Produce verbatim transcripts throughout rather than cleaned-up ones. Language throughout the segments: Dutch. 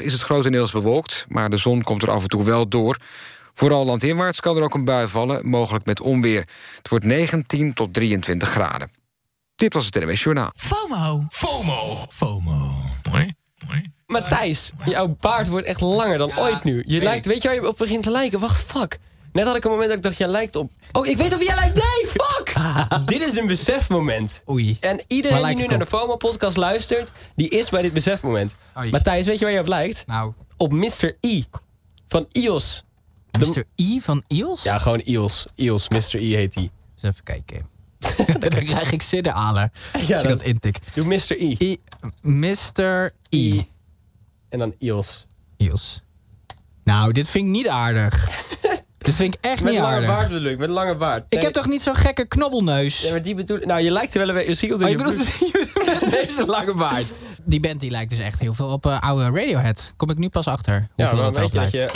Overdag is het grotendeels bewolkt, maar de zon komt er af en toe wel door. Vooral landinwaarts kan er ook een bui vallen, mogelijk met onweer. Het wordt negentien tot drieëntwintig graden. Dit was het N W S Journaal. FOMO. FOMO. FOMO. Mooi. Mooi. Matthijs, jouw baard wordt echt langer dan ja, ooit nu. Je lijkt, weet je waar je op begint te lijken? Wacht, fuck. Net had ik een moment dat ik dacht, jij lijkt op... Oh, ik weet op wie jij lijkt. Nee, fuck! Dit is een besefmoment. Oei. En iedereen die nu naar de FOMO-podcast luistert, die is bij dit besefmoment. Oei. Matthijs, weet je waar je op lijkt? Nou. Op mister I. Van I O S. mister I van I O S? Ja, gewoon I O S. I O S, mister I heet die. Eens even kijken. Dan krijg ik zinnenhalen als ja, ik dat intik. Doe mister I. I. mister I. I. En dan I O S. I O S. Nou, dit vind ik niet aardig. Dit vind ik echt met niet lange aardig. Baard bedoel ik, met lange baard. Nee. Ik heb toch niet zo'n gekke knobbelneus? Ja, maar die bedoel... Nou, je lijkt er wel een beetje... Misschien oh, je bedoelt met deze lange baard. Die band die lijkt dus echt heel veel op uh, oude Radiohead. Kom ik nu pas achter. Ja, maar dat weet je dat je...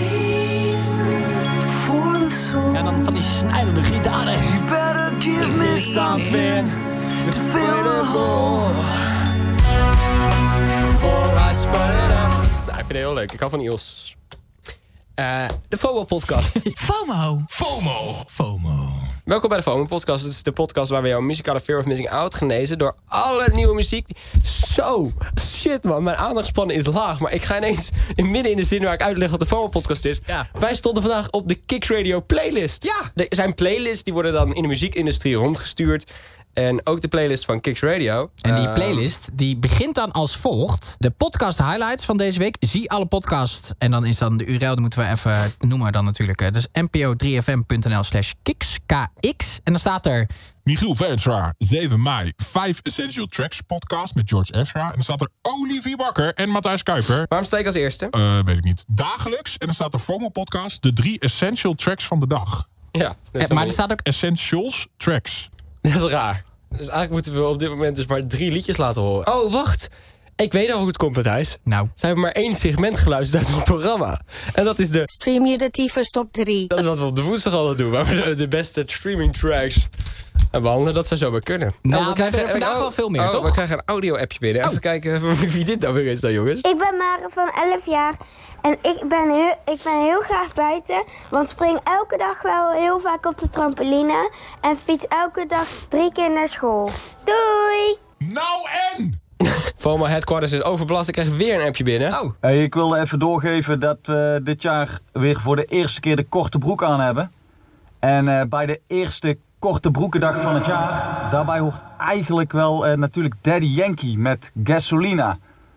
Ja, dan van die snijdende gitaren. You better give me something to feel the more. Before I spun it up. Nou, ik vind het heel leuk. Ik hou van I O S. Uh, de FOMO-podcast. FOMO. FOMO. FOMO. Welkom bij de FOMO-podcast. Het is de podcast waar we jouw muzikale fear of missing out genezen door alle nieuwe muziek. Zo, shit man, mijn aandachtspannen is laag. Maar ik ga ineens in midden in de zin waar ik uitleg wat de FOMO-podcast is. Ja. Wij stonden vandaag op de Kicks Radio playlist. Ja. Er zijn playlists, die worden dan in de muziekindustrie rondgestuurd. En ook de playlist van Kicks Radio. En die uh, playlist die begint dan als volgt. De podcast highlights van deze week. Zie alle podcasts. En dan is dan de U R L, die moeten we even noemen dan natuurlijk. Dus n p o drie f m punt n l slash kicks. K X. En dan staat er... Michiel Veenstra, zeven mei. vijf Essential Tracks podcast met George Ezra. En dan staat er Olivier Bakker en Matthijs Kuiper. Waarom sta ik als eerste? Uh, weet ik niet. Dagelijks. En dan staat er FOMO podcast. De drie Essential Tracks van de dag. Ja. Ja, maar er staat ook... Essentials Tracks. Dat is raar. Dus eigenlijk moeten we op dit moment dus maar drie liedjes laten horen. Oh, wacht. Ik weet al hoe het komt, Matthijs. Nou. Ze hebben maar één segment geluisterd uit ons programma. En dat is de... Stream je de tyfus top drie. Dat is wat we op de woensdag altijd doen. Waar we de, de beste streaming tracks en behandelen. Dat zou zo maar kunnen. Nou, we we krijgen er vandaag oh, wel veel meer, oh, toch? We krijgen een audio-appje binnen. Even oh. kijken wie dit nou weer is dan, jongens. Ik ben Mare van elf jaar en ik ben, heel, ik ben heel graag buiten. Want spring elke dag wel heel vaak op de trampoline. En fiets elke dag drie keer naar school. Doei! Nou en... FOMO Headquarters is overbelast. Ik krijg weer een appje binnen. Oh. Hey, ik wil even doorgeven dat we dit jaar weer voor de eerste keer de korte broek aan hebben. En uh, bij de eerste korte broekendag van het jaar, daarbij hoort eigenlijk wel uh, natuurlijk Daddy Yankee met Gasolina.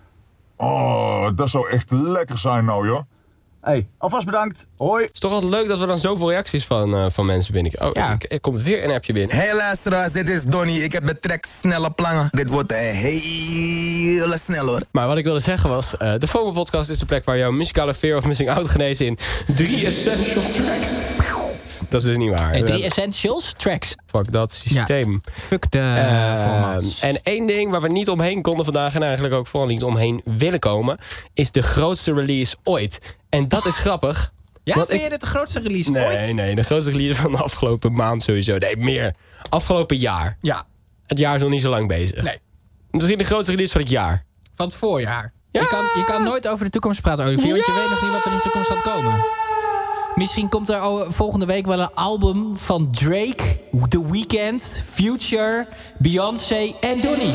Oh, dat zou echt lekker zijn nou, joh. Hey, alvast bedankt. Hoi. Het is toch altijd leuk dat we dan zoveel reacties van, uh, van mensen binnen. Oh, ja. er komt weer een appje binnen. Hey luisteraars, dit is Donnie. Ik heb de track Snelle Plangen. Dit wordt een hele snel hoor. Maar wat ik wilde zeggen was, uh, de FOMO podcast is de plek waar jouw muzikale fear of missing out genezen in drie essential tracks. Dat is dus niet waar. Hey, drie essentials tracks. Fuck dat systeem. Ja, fuck de uh, formats. En één ding waar we niet omheen konden vandaag en eigenlijk ook vooral niet omheen willen komen, is de grootste release ooit. En dat is grappig. Ja, vind vind ik... je dit de grootste release nee, ooit? Nee, nee, de grootste release van de afgelopen maand sowieso. Nee, meer. Afgelopen jaar. Ja. Het jaar is nog niet zo lang bezig. Nee. Misschien de grootste release van het jaar. Van het voorjaar. Ja. Je, kan, je kan nooit over de toekomst praten, Olivier, want je weet nog niet wat er in de toekomst gaat komen. Misschien komt er volgende week wel een album van Drake, The Weeknd, Future, Beyoncé en Donnie.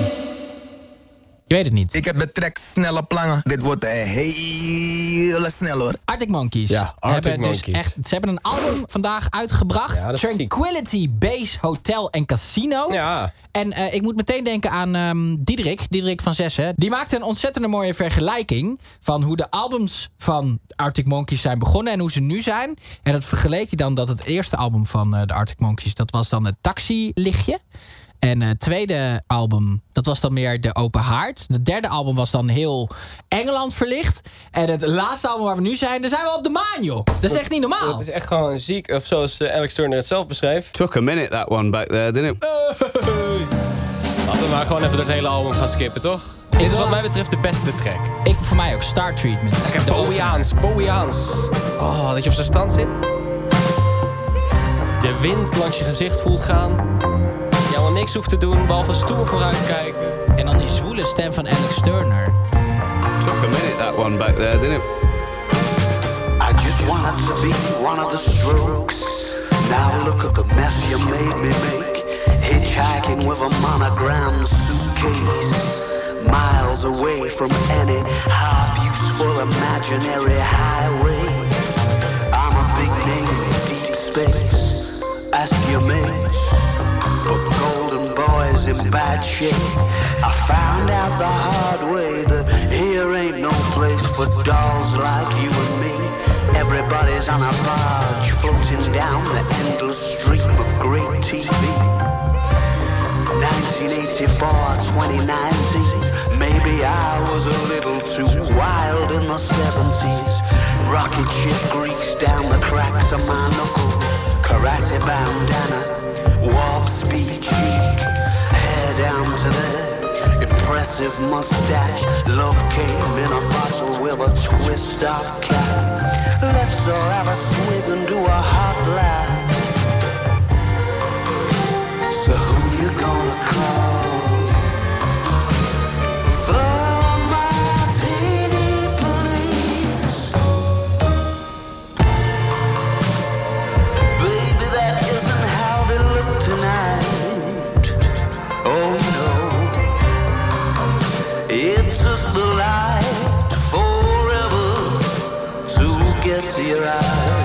Je weet het niet. Ik heb de track Snelle Plangen. Dit wordt een hele snel hoor. Arctic Monkeys. Ja, Arctic hebben Monkeys. Dus echt, ze hebben een album vandaag uitgebracht. Ja, Tranquility Base Hotel en Casino. Ja. En uh, ik moet meteen denken aan um, Diederik, Diederik van Zessen. Die maakte een ontzettend mooie vergelijking van hoe de albums van Arctic Monkeys zijn begonnen en hoe ze nu zijn. En dat vergeleek hij dan dat het eerste album van uh, de Arctic Monkeys, dat was dan het Taxi-lichtje. En het tweede album, dat was dan meer de Open Haard. Het derde album was dan heel Engeland verlicht. En het laatste album waar we nu zijn, daar zijn we op de maan, joh. Dat is echt niet normaal. Dat is echt gewoon ziek, of zoals uh, Alex Turner het zelf beschreef. Took a minute that one back there, didn't it? Hey. Laten we maar gewoon even door het hele album gaan skippen, toch? Dit is wat mij betreft de beste track. Ik voor mij ook Star Treatment. Lekker Bowiaans, Bowiaans. Oh, dat je op zo'n strand zit. De wind langs je gezicht voelt gaan. Je al niks hoeft te doen, behalve stoer vooruit kijken. En dan die zwoele stem van Alex Turner. Took a minute that that one back there, didn't it? I just wanted to be one of the Strokes. Now look at the mess you made me make. Hitchhiking with a monogram suitcase, miles away from any half-useful imaginary highway. I'm a big name in deep space, ask your mates. But Golden Boy's in bad shape. I found out the hard way that here ain't no place for dolls like you and me. Everybody's on a barge floating down the endless stream of great T V. nineteen eighty-four, twenty nineteen. Maybe I was a little too wild in the seventies. Rocket ship grease down the cracks of my knuckles. Karate bandana, warp speed cheek. Hair down to there, impressive mustache. Love came in a bottle with a twist of cap. Let's all have a swig and do a hot laugh. So who you gonna call? The Martini Police. Baby, that isn't how they look tonight. Oh no, it's just the light forever to get to your eyes.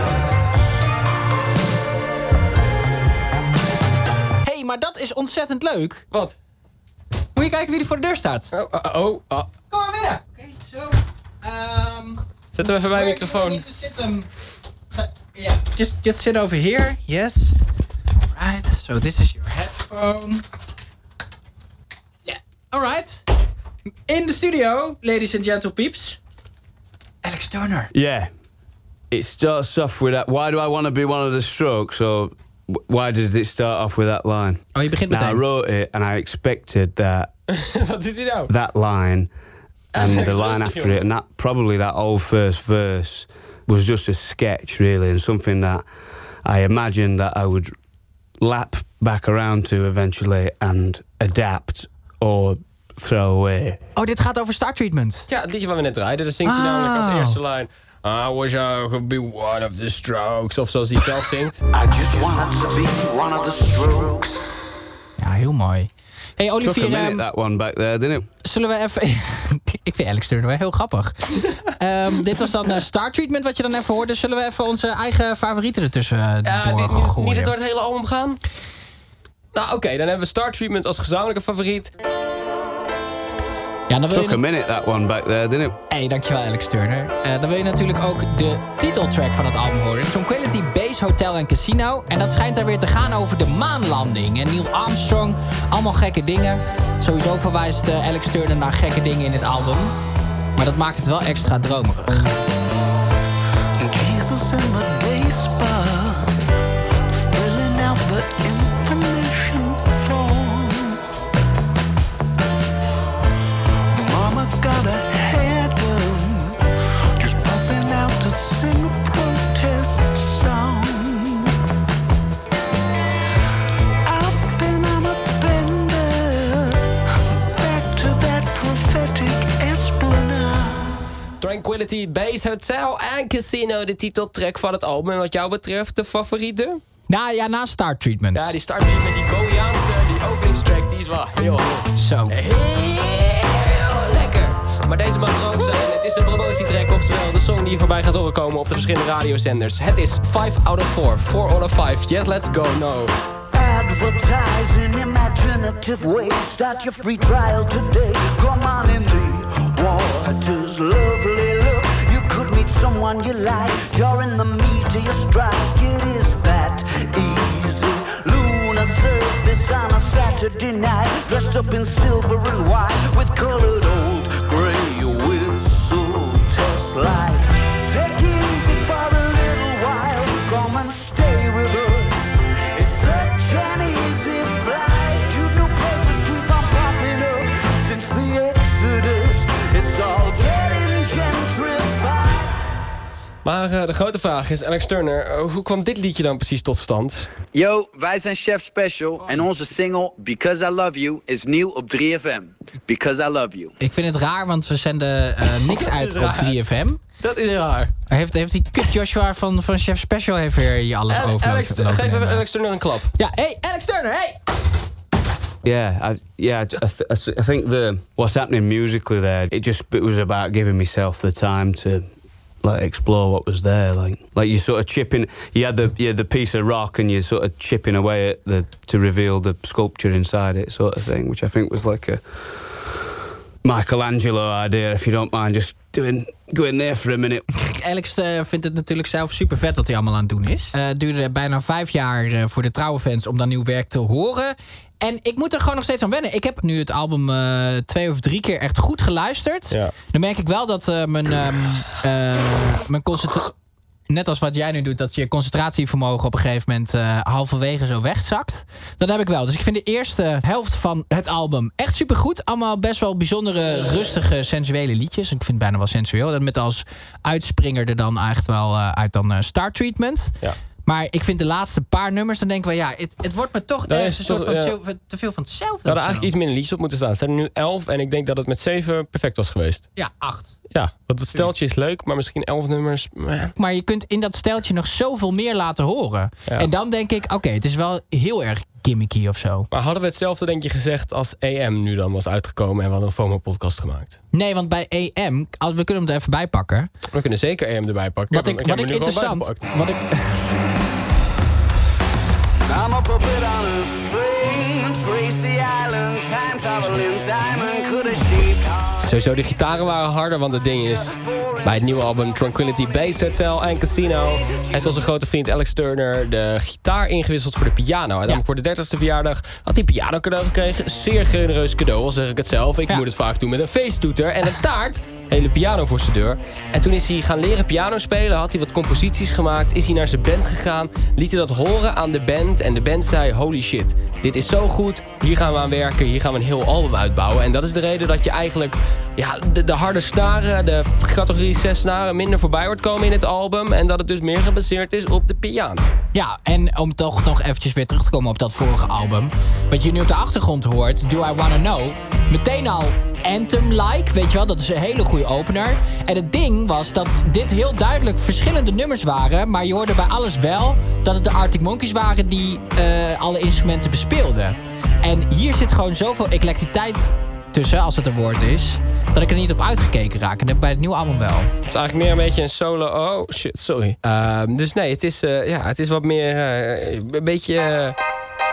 Maar dat is ontzettend leuk. Wat? Moet je kijken wie er voor de deur staat. Oh, oh, oh. oh. Kom maar binnen. Oké, okay, zo. Um, Zet hem even bij de microfoon. You sit him. Yeah, just, just sit over here. Yes. Alright, so this is your headphone. Yeah, alright. In the studio, ladies and gentle peeps, Alex Turner. Yeah. It starts off with that. Why do I want to be one of the Strokes? So why does it start off with that line? Oh, je begint now, meteen. I wrote it and I expected that. Wat is hij nou? That line and the line after it, and that probably that whole first verse was just a sketch, really, and something that I imagined that I would lap back around to eventually and adapt or throw away. Oh, dit gaat over Star Treatment. Ja, het liedje wat we net draaiden. Daar zingt hij Ah. namelijk als eerste lijn. I wish I could be one of the Strokes. Of zoals hij zelf zingt. I just wanted to be one of the Strokes. Ja, heel mooi. Hey Took a Olivier, minute, um, that one back there, didn't it? zullen we even... Ik vind Alex Turner wel heel grappig. um, dit was dan uh, Star Treatment wat je dan even hoorde. Zullen we even onze eigen favorieten ertussen uh, Ja, niet, niet, doorgooien? niet het door het hele album gaan? Nou, oké, okay, dan hebben we Star Treatment als gezamenlijke favoriet. Ja, dan wil Took je... a minute, that one back there, didn't it? Hey, dankjewel Alex Turner. Uh, dan wil je natuurlijk ook de titeltrack van het album horen. Tranquility Base Hotel en Casino. En dat schijnt daar weer te gaan over de maanlanding. En Neil Armstrong, allemaal gekke dingen. Sowieso verwijst uh, Alex Turner naar gekke dingen in dit album. Maar dat maakt het wel extra dromerig. Jesus in the day spa, filling out the information form. Mama got a hair done, just popping out to sing a protest song. I've been on a bender, back to that prophetic esplanade. Tranquility Base Hotel en Casino, de titeltrack van het album. En wat jou betreft, de favoriete? Nou ja, na Star Treatment. Ja, die Star Treatment, die Bowiaanse, die openingstrack, die is wel heel hoog. Zo. Heel lekker. Maar deze mag er ook zijn. Het is de promotietrack, oftewel de song die je voorbij gaat horen komen op de verschillende radiozenders. Het is five out of four, four out of five. Yes, let's go, no. Advertise in imaginative ways. Start your free trial today. Come on in the waters, lovely look. You could meet someone you like. You're in the meat of your strike. It is that easy. Lunar surface on a Saturday night. Dressed up in silver and white with colored old gray whistle test lights. Take it easy for a little while. Come and stay with us. It's such an easy flight. You know places keep on popping up since the Exodus. It's all getting gentrified. Maar uh, de grote vraag is, Alex Turner, uh, hoe kwam dit liedje dan precies tot stand? Yo, wij zijn Chef Special en onze single Because I Love You is nieuw op drie F M. Because I Love You. Ik vind het raar, want we zenden uh, niks uit op drie F M. Dat is raar. Heeft, heeft die kut Joshua van, van Chef Special heeft weer je alles Al- over? Alex, geef even Alex Turner een klap. Ja, hey, Alex Turner, hey! Yeah, I, yeah. I, th- I th- I think the what's happening musically there, it just it was about giving myself the time to like explore what was there. Like like you sort of chipping. You had the you had the piece of rock, and you're sort of chipping away at the to reveal the sculpture inside it, sort of thing. Which I think was like a Michelangelo idea, if you don't mind, just doing going there for a minute. Alex uh, vindt het natuurlijk zelf super vet wat hij allemaal aan het doen is. Uh, het duurde bijna vijf jaar uh, voor de trouwe fans om dan nieuw werk te horen. En ik moet er gewoon nog steeds aan wennen. Ik heb nu het album uh, twee of drie keer echt goed geluisterd. Ja. Dan merk ik wel dat uh, mijn, um, uh, mijn concentratie... Net als wat jij nu doet, dat je concentratievermogen op een gegeven moment uh, halverwege zo wegzakt. Dat heb ik wel. Dus ik vind de eerste helft van het album echt supergoed. Allemaal best wel bijzondere, rustige, sensuele liedjes. Ik vind het bijna wel sensueel. Met als uitspringer er dan echt wel uh, uit dan uh, Star Treatment. Ja. Maar ik vind de laatste paar nummers, dan denk ik wel, ja, het, het wordt me toch ergens een soort van ja. zo, te veel van hetzelfde. Er hadden of zo. eigenlijk iets minder liedjes op moeten staan. Er zijn er nu elf en ik denk dat het met zeven perfect was geweest. Ja, acht. Ja, want het steltje is leuk, maar misschien elf nummers. meh. Maar je kunt in dat steltje nog zoveel meer laten horen. Ja. En dan denk ik, oké, okay, het is wel heel erg gimmicky of zo. Maar hadden we hetzelfde denk je gezegd als A M nu dan was uitgekomen en we hadden een FOMO-podcast gemaakt? Nee, want bij A M, als we kunnen hem er even bij pakken. We kunnen zeker A M erbij pakken. Wat ik, heb wat hem ik nu gewoon interessant... bijgepakt. Wat ik, I'm up a bit on a string, Tracy Island, time traveling diamond, could a sheep. Sowieso, de gitaren waren harder, want het ding is... bij het nieuwe album Tranquility Base Hotel en Casino... heeft onze grote vriend Alex Turner de gitaar ingewisseld voor de piano. Uiteindelijk ja. voor de dertigste verjaardag had hij piano cadeau gekregen. Zeer genereus cadeau, al zeg ik het zelf. Ik ja. moet het vaak doen met een feesttoeter en een taart. Hele piano voor zijn deur. En toen is hij gaan leren piano spelen. Had hij wat composities gemaakt. Is hij naar zijn band gegaan. Liet hij dat horen aan de band. En de band zei, holy shit, dit is zo goed. Hier gaan we aan werken. Hier gaan we een heel album uitbouwen. En dat is de reden dat je eigenlijk ja, de, de harde snaren, de categorie zes snaren, minder voorbij wordt komen in het album. En dat het dus meer gebaseerd is op de piano. Ja, en om toch nog eventjes weer terug te komen op dat vorige album. Wat je nu op de achtergrond hoort, Do I Wanna Know. Meteen al Anthem-like, weet je wel, dat is een hele goede opener. En het ding was dat dit heel duidelijk verschillende nummers waren, maar je hoorde bij alles wel dat het de Arctic Monkeys waren die uh, alle instrumenten bespeelden. En hier zit gewoon zoveel eclecticiteit tussen, als het een woord is, dat ik er niet op uitgekeken raak. En dat bij het nieuwe album wel. Het is eigenlijk meer een beetje een solo... Oh, shit, sorry. Uh, dus nee, het is, uh, ja, het is wat meer... Uh, een beetje... Uh,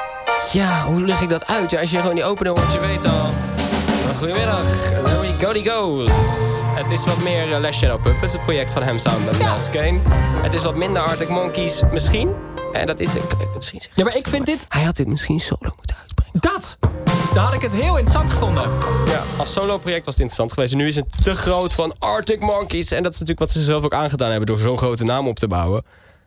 ja, hoe leg ik dat uit? Ja, als je gewoon die opener hoort, je weet al... Goedemiddag, there we go, die goes. Het is wat meer uh, Les Shadow Puppets, het project van Ham Sound met ja. Miles Kane. Het is wat minder Arctic Monkeys, misschien. En dat is... Uh, misschien ja, maar ik vind dit... Hij had dit misschien solo moeten uitbrengen. Dat! Daar had ik het heel interessant gevonden. Ja, als solo-project was het interessant geweest. En nu is het te groot van Arctic Monkeys. En dat is natuurlijk wat ze zelf ook aangedaan hebben door zo'n grote naam op te bouwen.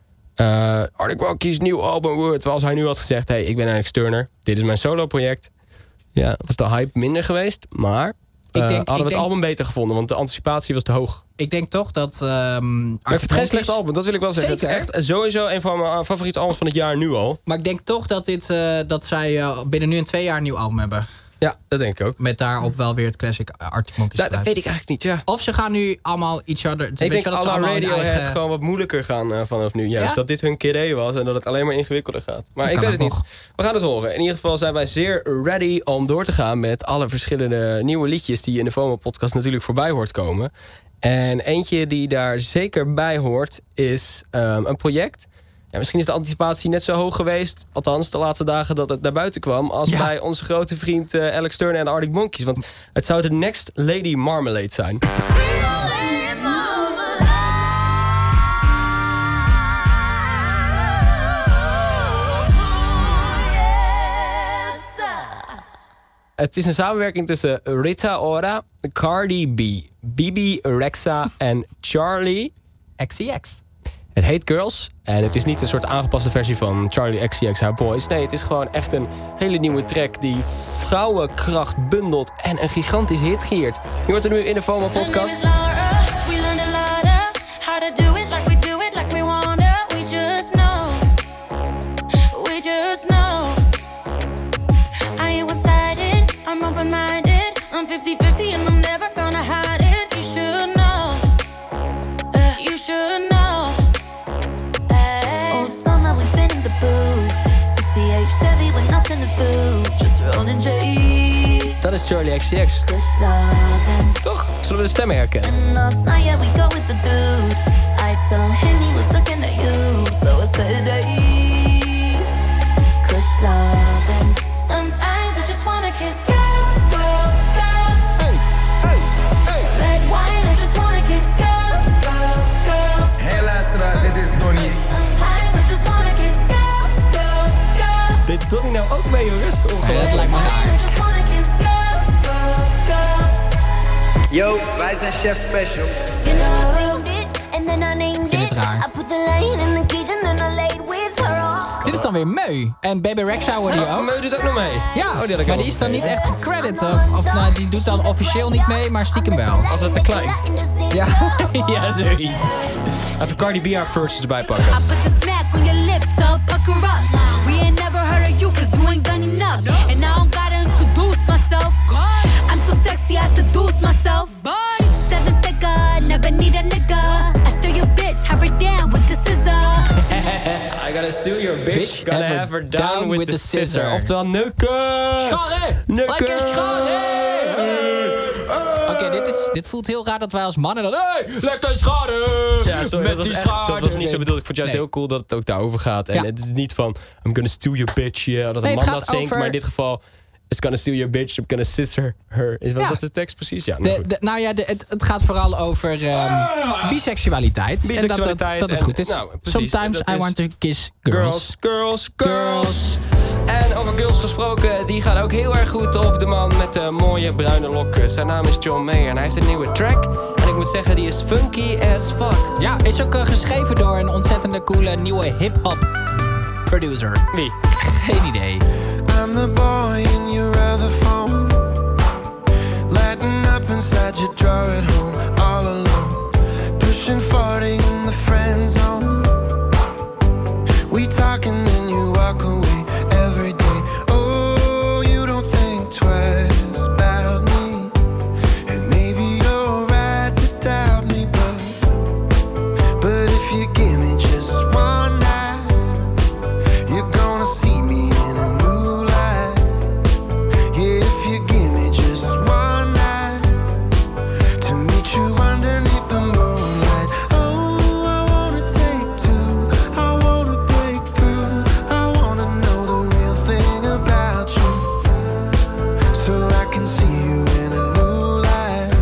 Uh, Arctic Monkeys, nieuw album, Word. Terwijl hij nu had gezegd, hey, ik ben Alex Turner. Dit is mijn solo-project. Ja, was de hype minder geweest, maar uh, ik denk, hadden we het denk, album beter gevonden, want de anticipatie was te hoog. Ik denk toch dat... Um, maar ik vind het geen slecht album, dat wil ik wel zeggen. Zeker. Het is echt sowieso een van mijn favoriete albums van het jaar nu al. Maar ik denk toch dat, dit, uh, dat zij uh, binnen nu en twee jaar een nieuw album hebben. Ja, dat denk ik ook. Met daarop wel weer het classic Arctic Monkeys. Da, dat weet ik eigenlijk niet, ja. Of ze gaan nu allemaal each other... Ik denk dat alle Radiohead eigen... gewoon wat moeilijker gaan uh, vanaf nu. Juist ja? Dat dit hun idee was en dat het alleen maar ingewikkelder gaat. Maar dat ik weet het nog. niet. We gaan het horen. In ieder geval zijn wij zeer ready om door te gaan met alle verschillende nieuwe liedjes die je in de FOMO-podcast natuurlijk voorbij hoort komen. En eentje die daar zeker bij hoort is um, een project... Ja, misschien is de anticipatie net zo hoog geweest, althans de laatste dagen dat het naar buiten kwam, als ja. bij onze grote vriend uh, Alex Turner en de Arctic Monkeys. Want het zou de Next Lady Marmalade zijn. Het is een samenwerking tussen Rita Ora, Cardi B, Bibi Rexha en Charlie X C X. Het heet Girls en het is niet een soort aangepaste versie van Charlie X C X Haar Boys. Nee, het is gewoon echt een hele nieuwe track die vrouwenkracht bundelt en een gigantische hit giert. Je hoort er nu in de FOMO-podcast. Dat is Charlie X C X. Toch? Zullen we de stem herkennen? Sometimes I just wanna kiss girls, girls, girls. Hey, hey, hey. Red wine, I just wanna kiss girls, girls, girls. Hey luisteraars, dit is Donnie. Sometimes I just wanna kiss girls, girls, girls. Dit Donnie nou ook mee, jongens? Nee, dat lijkt me raar. Yo, wij zijn Chef Special. You know I wrote it and then I named Ik vind it. het raar. I put the line in the cage and then I laid with her all. Dit is dan weer Meu. En Baby Rexha hoorde je ook. Meu doet ook nog mee. Ja, Oh, die had ik maar ook die is dan niet meteen. echt gecredit. Of, of nou, die doet dan officieel niet mee, maar stiekem wel. Als het te klein. Ja. Ja, zoiets. Even Cardi B haar verses erbij pakken. I put the smack on your lips, so pucker up. We ain't never heard of you, cause you ain't done enough. And I don't gotta introduce myself. I'm so sexy, I seduce myself. Seven figure, never need a nigga. I steal your bitch, have her down with the scissor. I gotta steal your bitch, Bitch, gotta have have her down with the scissor. Oftewel neuken. Scharre! Neuken. Lekker scharre! Oké, dit, is, dit voelt heel raar dat wij als mannen dan... Hey, lekker scharre! Ja, sorry, Met dat was, die echt, dat scharre. was niet zo Nee. bedoeld. Ik vond het juist Nee. heel cool dat het ook daarover gaat. En Ja. het is niet van, I'm gonna steal your bitch. Yeah, dat Nee, een het man gaat dat zingt. over- Maar in dit geval, it's gonna steal your bitch, I'm gonna scissor her. Is, was Ja. dat de tekst precies? Ja, nou De, goed. de, nou ja, de, het, het gaat vooral over um, biseksualiteit. En dat, dat, Biseksualiteit dat het en- goed is. nou, precies. Sometimes Dat I is- want to kiss girls. Girls, girls, girls. En over girls gesproken, die gaat ook heel erg goed op de man met de mooie bruine lokken. Zijn naam is John Mayer en hij heeft een nieuwe track. En ik moet zeggen, die is funky as fuck. Ja, is ook uh, geschreven door een ontzettende coole nieuwe hip-hop producer. Wie? Geen idee. I'm the boy in your other phone, lighting up inside your drawer at home, all alone, pushing forty in the friend zone. We talk and then you walk away every day. Oh, you don't think twice about me, and maybe you're right to doubt me, but but if you give me just one night, you're gonna see me in a new light. Yeah, if you give me just one night to meet you underneath the moonlight. Oh, I wanna take two, I wanna break through, I wanna know the real thing about you, so I can see you in a new light.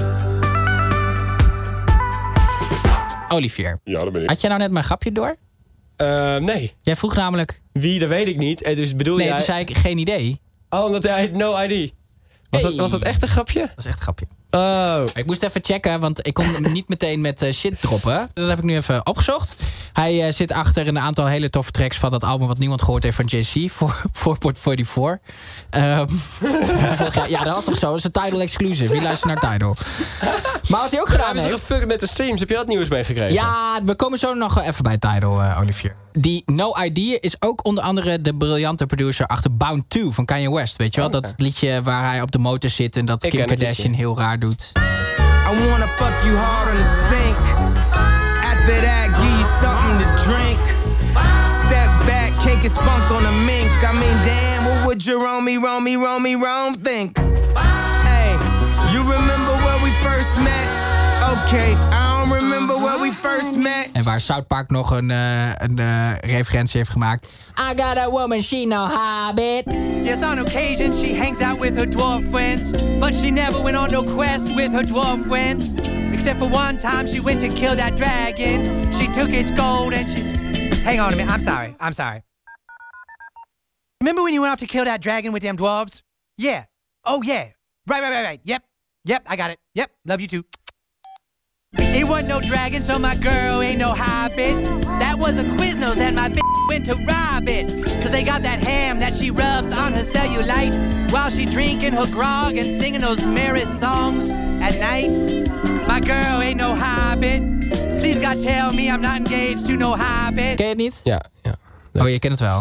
Olivier, Ja, dat ben ik. had jij nou net mijn grapje door? Uh, nee. Jij vroeg namelijk... Wie, dat weet ik niet. En dus bedoel Nee, jij... toen zei ik geen idee. Oh, omdat hij had no I D. Was, Hey. dat, was dat echt een grapje? Dat is echt een grapje. Oh. Ik moest even checken, want ik kon hem niet meteen met uh, shit droppen. Dat heb ik nu even opgezocht. Hij uh, zit achter een aantal hele toffe tracks van dat album wat niemand gehoord heeft van Jay Z, voor Port vierenveertig. Um, ja, dat was toch zo? Dat is een Tidal exclusive. Wie luistert naar Tidal? Maar wat hij ook gedaan Hebben ze heeft... gefuckt met de streams? Heb je dat nieuws meegekregen? Ja, we komen zo nog even bij Tidal, uh, Olivier. Die No Idea is ook onder andere de briljante producer achter Bound two van Kanye West. Weet je wel? Oh, okay. Dat liedje waar hij op de motor zit en dat Ik Kim ken het Kardashian liedje. heel raar doet. I wanna fuck you hard on the sink. After that, give you something to drink. Step back, cake and spunk on a mink. I mean, damn, what would Jerome, Romy, Romy, Rome think? Hey, you remember where we first met? Okay, I don't remember where we first met. En waar South Park nog een, uh, een uh, referentie heeft gemaakt. I got a woman, she no habit. Yes, on occasion she hangs out with her dwarf friends, but she never went on no quest with her dwarf friends. Except for one time she went to kill that dragon. She took its gold and she... Hang on a minute, I'm sorry, I'm sorry. Remember when you went off to kill that dragon with them dwarves? Yeah. Oh, yeah. Right, right, right, right. Yep. Yep, I got it. Yep, love you too. It wasn't no dragon, so my girl ain't no hobbit. That was a Quiznos and my bitch went to rob it. Cause they got that ham that she rubs on her cellulite while she drinking her grog and singing those merry songs at night. My girl ain't no hobbit. Please God tell me I'm not engaged to no hobbit. Ken je het niet? Ja, ja. Oh, je kent het wel.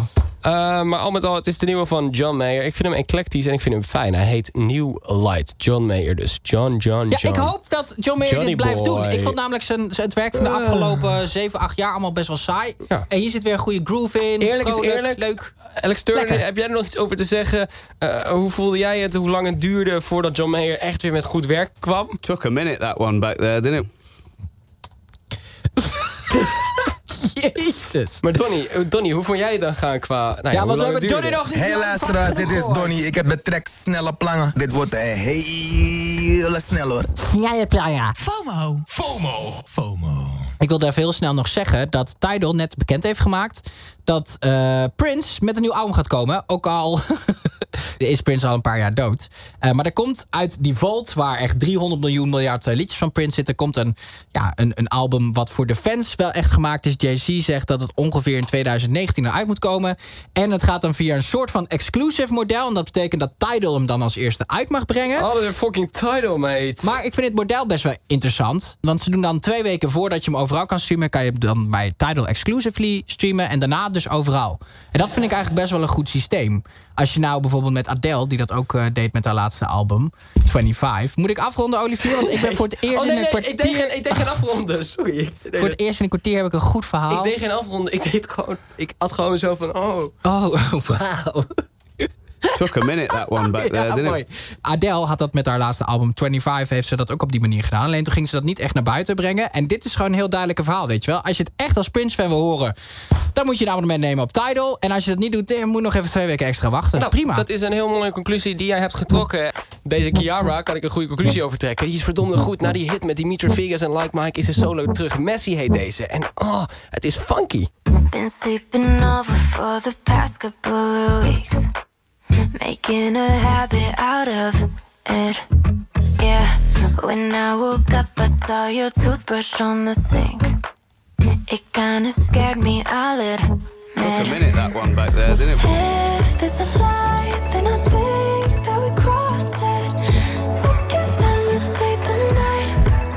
Uh, maar al met al, het is de nieuwe van John Mayer. Ik vind hem eclectisch en ik vind hem fijn. Hij heet New Light. John Mayer dus. John, John, Ja, John. ik hoop dat John Mayer Johnny dit blijft boy. doen. Ik vond namelijk zijn, zijn- het werk van de afgelopen zeven, acht jaar allemaal best wel saai. Ja. En hier zit weer een goede groove in. Eerlijk is vrolijk, eerlijk. leuk. Alex Turner, Lekker. heb jij er nog iets over te zeggen? Uh, hoe voelde jij het? Hoe lang het duurde voordat John Mayer echt weer met goed werk kwam? Took a minute, that one back there, didn't it? Jezus. Maar Donnie, uh, Donnie, hoe vond jij het dan gaan qua... Nou ja, Ja, hoe want we lang het hebben Donnie duurde? nog niet... Hey luisteraars, dit is Donnie. Ik heb de track Snelle Plangen. Dit wordt een hele snel hoor. Ja, ja, ja, ja. FOMO. FOMO. FOMO. Ik wilde even heel snel nog zeggen dat Tidal net bekend heeft gemaakt dat uh, Prince met een nieuw album gaat komen. Ook al is Prince al een paar jaar dood. Uh, maar er komt uit die vault, waar echt driehonderd miljoen miljard uh, liedjes van Prince zitten, komt een, ja, een, een album wat voor de fans wel echt gemaakt is. Jay-Z zegt dat het ongeveer in twintig negentien eruit moet komen. En het gaat dan via een soort van exclusive model. En dat betekent dat Tidal hem dan als eerste uit mag brengen. Oh, dat is fucking Tidal, mate. Maar ik vind het model best wel interessant. Want ze doen dan twee weken voordat je hem overal kan streamen, kan je hem dan bij Tidal exclusively streamen. En daarna dus overal. En dat vind ik eigenlijk best wel een goed systeem. Als je nou bijvoorbeeld met Adele, die dat ook uh, deed met haar laatste album, vijfentwintig. Moet ik afronden, Olivier? Want ik ben voor het eerst Oh, nee, in een nee, kwartier... ik deed geen, ik deed geen afronden, sorry. Nee, voor het eerst in een kwartier heb ik een goed verhaal. Ik deed geen afronden, ik deed gewoon... Ik had gewoon zo van, oh... Oh, wauw. Took a minute, that one back there, Ja, didn't mooi. it? Adele had dat met haar laatste album vijfentwintig, heeft ze dat ook op die manier gedaan. Alleen toen ging ze dat niet echt naar buiten brengen. En dit is gewoon een heel duidelijke verhaal, weet je wel. Als je het echt als Prince-fan wil horen, dan moet je een abonnement nemen op Tidal. En als je dat niet doet, dan moet je nog even twee weken extra wachten. Nou, prima. Dat is een heel mooie conclusie die jij hebt getrokken. Deze Kiara kan ik een goede conclusie over trekken. Die is verdomde goed. Na die hit met Dimitri Vegas en Like Mike is ze solo terug. Messi heet deze. En oh, het is funky. Been sleeping over for the past couple of weeks. Making a habit out of it. Yeah, when I woke up, I saw your toothbrush on the sink. It kinda scared me a little Took a bit. minute, that one back there, didn't it? If there's a line, then I think that we crossed it. Second time to stay the night.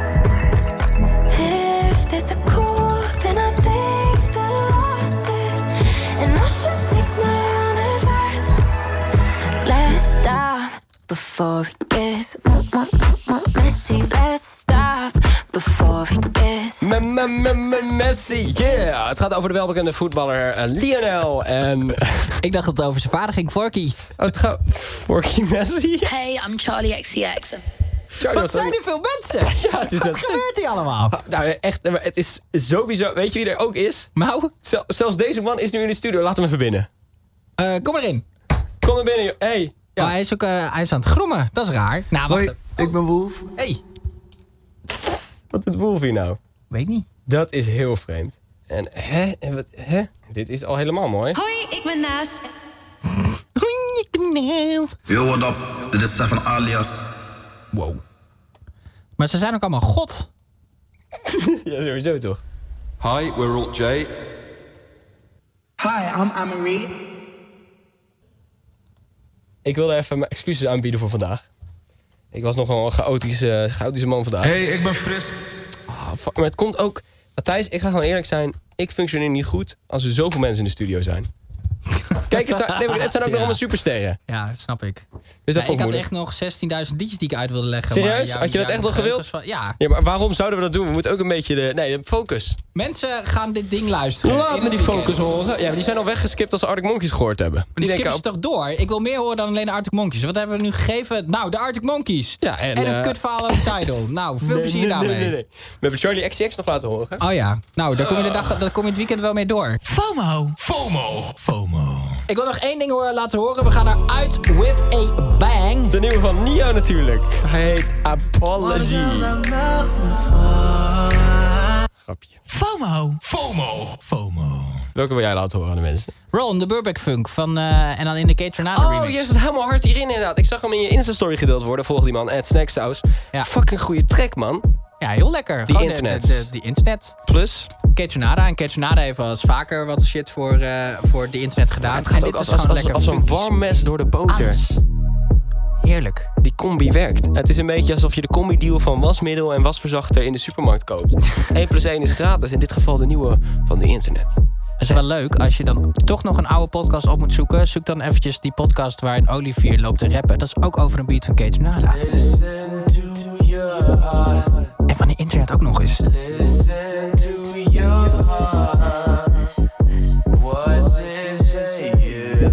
If there's a cool, then I think that I lost it. And I should take my own advice. Let's stop before it gets more, more, more messy. Let's stop before it gets... Messi, yeah! Het gaat over de welbekende voetballer uh, Lionel en... Ik dacht dat het over zijn vader ging, Forky. Oh, het gaat... Forky Messi? Hey, I'm Charlie X C X. Wat zijn er veel mensen? Ja, het is Wat dat. gebeurt hier allemaal? Nou, echt, het is sowieso... Weet je wie er ook is? Nou? Zel, zelfs deze man is nu in de studio. Laat hem even binnen. Uh, kom erin. Kom er binnen, joh. Hey. Ja. Oh, hij, is ook, uh, hij is aan het grommen. Dat is raar. Nou, wacht. Hoi, ik ben Wolf. Hey. Wat doet Wolf hier nou? Weet niet. Dat is heel vreemd. En hè? En wat, hè? Dit is al helemaal mooi. Hoi, ik ben Naas. Hoi, ik ben Naas. Yo, what up? Dit is Stefan alias. Wow. Maar ze zijn ook allemaal god. Ja, sowieso toch? Hi, we're Alt J. Hi, I'm Amory. Ik wilde even mijn excuses aanbieden voor vandaag. Ik was nogal een chaotische, chaotische man vandaag. Hey, ik ben Fris. Oh, fuck, maar het komt ook... Matthijs, ik ga gewoon eerlijk zijn. Ik functioneer niet goed als er zoveel mensen in de studio zijn. Kijk, het zijn, nee, het zijn ook Ja. nog allemaal supersterren. Ja, dat snap ik. Dus Ja, dat ik had echt nog zestienduizend liedjes die ik uit wilde leggen. maar Serieus? jou- Had je dat jou echt wel gewild? geheugens van- Ja. Ja, maar waarom zouden we dat doen? We moeten ook een beetje de... Nee, de focus. Mensen gaan dit ding luisteren. Laat in me het die weekend. focus horen. Ja, maar die zijn al weggeskipt als ze Arctic Monkeys gehoord hebben. Die denken skippen ze toch door? Ik wil meer horen dan alleen de Arctic Monkeys. Wat hebben we nu gegeven? Nou, de Arctic Monkeys. Ja, en, en een eh, kutverhaal over Tidal. Nou, veel Nee, plezier nee, daarmee. Nee, nee, nee. We hebben Charlie X C X nog laten horen. Oh ja. Nou, daar kom je, de dag, daar kom je het weekend wel mee door. FOMO. FOMO. FOMO. Ik wil nog één ding horen, laten horen. We gaan eruit with a bang. De nieuwe van Nio natuurlijk. Hij heet Apology. Grapje. FOMO. FOMO. FOMO. Welke wil jij laten horen aan de mensen? Ron, de Burbeck Funk van uh, en dan in de Kate Tornado Oh, remix. je hebt het helemaal hard hierin inderdaad. Ik zag hem in je Insta-story gedeeld worden. Volg die man, Ed Snacksaus. Ja. Fucking goede track, man. Ja, heel lekker. Die Gewoon de- internet. de- de- Die internet. Plus. Kate Tornado. En Kate Tornado heeft wel eens vaker wat shit voor, uh, voor de internet gedaan. Het gaat en ook dit als, is als, gewoon als, lekker als een funky warm mes door de boter. Alles. Heerlijk. Die combi werkt. Het is een beetje alsof je de combi-deal van wasmiddel en wasverzachter in de supermarkt koopt. één plus één is gratis. In dit geval de nieuwe van de internet. Dat is wel leuk. Als je dan toch nog een oude podcast op moet zoeken... zoek dan eventjes die podcast waarin Olivier loopt te rappen. Dat is ook over een beat van Kate Nada. En van die internet ook nog eens. Listen to your heart. What's it saying?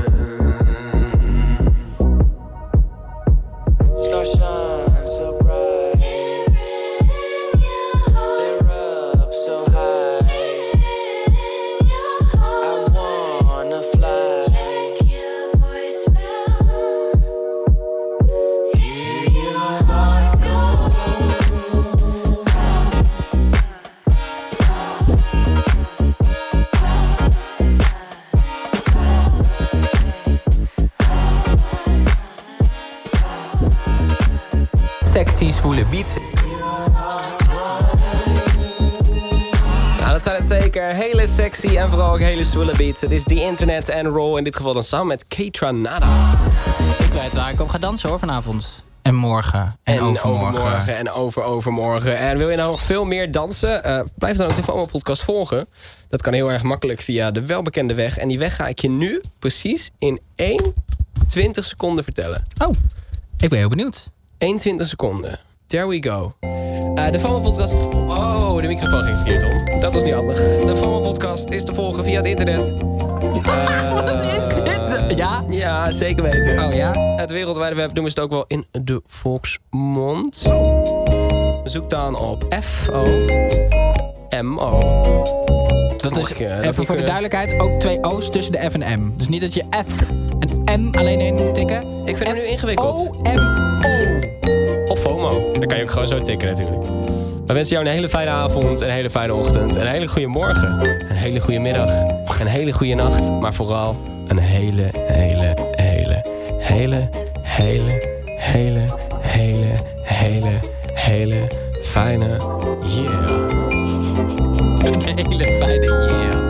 Star shine so bright. They're up so high. I wanna fly. Check your voicemail. Hear your heart go. Sexy, zwoele beats. Nou, dat zijn het zeker. Hele sexy en vooral ook hele zwoele beats. Het is The Internet and Roll. In dit geval dan samen met Kate Nada. Ik weet waar ik op ga dansen hoor vanavond. En morgen. En, En overmorgen. overmorgen. En over overmorgen. En wil je nou nog veel meer dansen? Uh, blijf dan ook de FOMO-podcast volgen. Dat kan heel erg makkelijk via de welbekende weg. En die weg ga ik je nu precies in één twintig seconden vertellen. Oh, ik ben heel benieuwd. eenentwintig seconden. There we go. Uh, de FOMO-podcast... Oh, de microfoon ging verkeerd om. Dat was niet handig. De FOMO-podcast is te volgen via het internet. Uh, Wat is dit? Ja? Ja, zeker weten. Oh ja? Het wereldwijde web noemen ze het ook wel in de volksmond. Zoek dan op F O M O. Dat is, even voor de duidelijkheid, ook twee O's tussen de F en M. Dus niet dat je F en M alleen in moet tikken. Ik vind hem nu ingewikkeld. O M O. Of FOMO. Dan kan je ook gewoon zo tikken natuurlijk. We wensen jou een hele fijne avond, een hele fijne ochtend, een hele goede morgen, een hele goede middag, een hele goede nacht, maar vooral een hele, hele, hele, hele, hele, hele, hele, hele, hele fijne yeah. Een hele fijne yeah.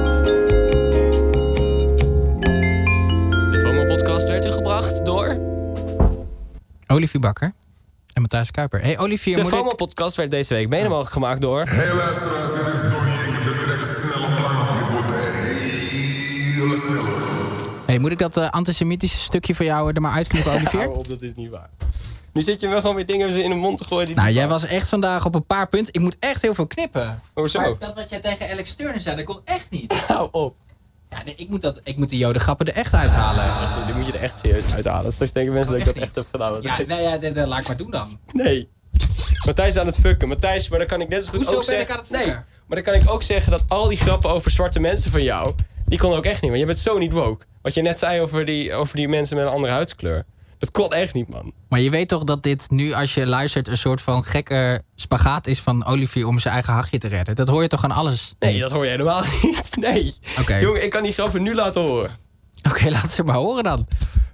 De FOMO-podcast werd u gebracht door Olivier Bakker en Matthijs Kuiper. Hey Olivier, de moet ik... FOMO-podcast werd deze week mede mogelijk gemaakt door... Hey luisteraars, dit is Donnie. Ik heb de track Snelle Plannen. Dit wordt een hele snelle. Hey, moet ik dat uh, antisemitische stukje van jou er maar uitknippen, Olivier? Hou op, dat is niet waar. Nu zit je wel gewoon weer dingen in de mond te gooien. Die nou, niet jij waar. was echt vandaag op een paar punten. Ik moet echt heel veel knippen. Hoezo? Maar dat wat jij tegen Alex Turner zei, dat kon echt niet. Hou op. Ja, nee, ik moet, dat, ik moet die jodengrappen er echt uithalen. Die moet je er echt serieus uithalen. Straks denken mensen dat ik dat echt heb gedaan. Ja, nee, ja, dat, dat laat ik maar doen dan. Nee. Matthijs is aan het fucken. Matthijs, maar dan kan ik net zo goed Hoezo ook ben zeggen... ik aan het fucken? Nee, maar dan kan ik ook zeggen dat al die grappen over zwarte mensen van jou... die konden ook echt niet, want je bent zo niet woke. Wat je net zei over die, over die mensen met een andere huidskleur. Dat kon echt niet, man. Maar je weet toch dat dit nu, als je luistert... een soort van gekke spagaat is van Olivier om zijn eigen hachje te redden. Dat hoor je toch aan alles? Nee, dat hoor je helemaal niet. Nee. Okay. Jongen, ik kan die grappen nu laten horen. Oké, okay, laat ze maar horen dan.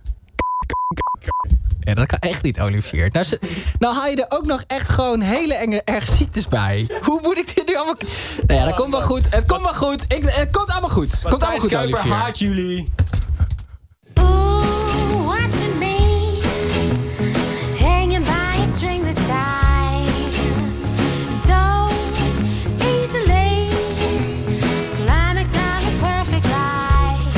Ja, dat kan echt niet, Olivier. Nou, ze, nou haal je er ook nog echt gewoon hele enge erg ziektes bij. Hoe moet ik dit nu allemaal... Nou ja, dat komt wel goed. Het komt wel goed. Ik, het komt allemaal goed. Het komt allemaal goed, Olivier. Kuiper haat jullie. Watching me, hanging by a string this side. Don't easily climax of a perfect life.